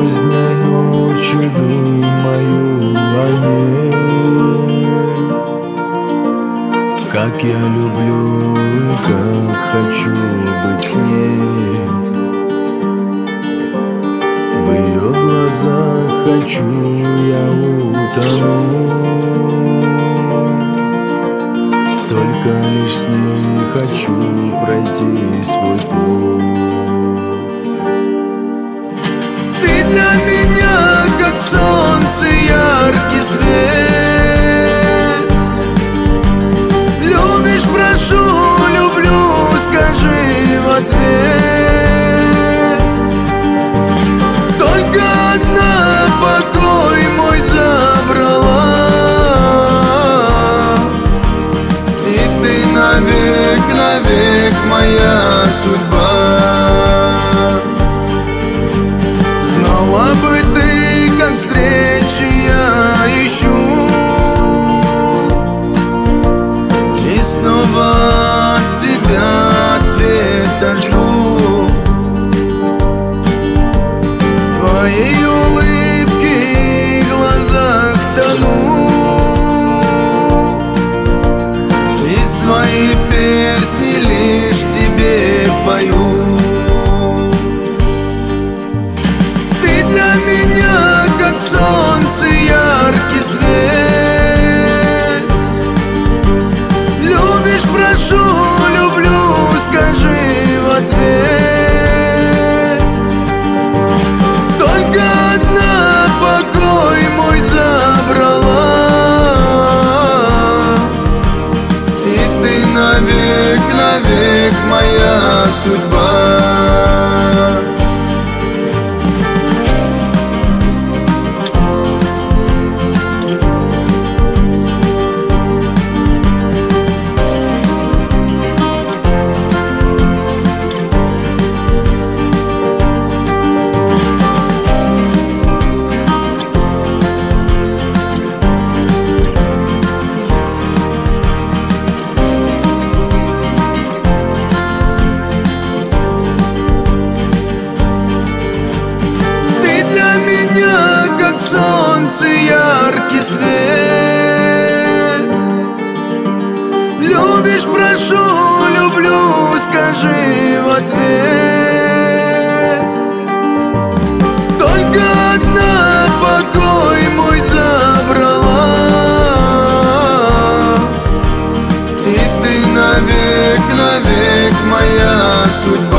поздней ночью думаю о ней, как я люблю и как хочу быть с ней. В ее глазах хочу я утонуть, только лишь с ней хочу пройти свой путь. Ты для меня как солнце, яркий свет. Любишь, прошу, люблю, скажи в ответ. Только одна покой мой забрала, и ты навек, навек моя судьба. Знала бы ты, как встречи я ищу, и снова от тебя ответа жду. В твоей улыбке и глазах тону, и свои песни лишь тебе пою. Ты для меня как солнце, яркий свет. Любишь, прошу, люблю, скажи в ответ. Только одна покой мой забрала, и ты навек, навек моя судьба. Как солнце, яркий свет. Любишь, прошу, люблю, скажи в ответ. Только одна покой мой забрала, и ты навек, навек моя судьба.